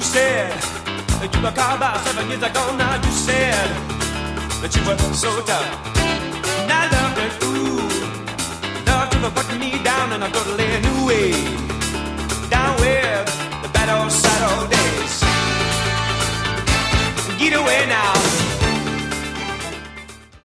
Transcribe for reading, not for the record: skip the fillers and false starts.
said that you were called by 7 years ago. Now you said that you were so tough. And I loved it, ooh. Love to put me down in a totally new way. Down with the bad old sad old days. Get away now.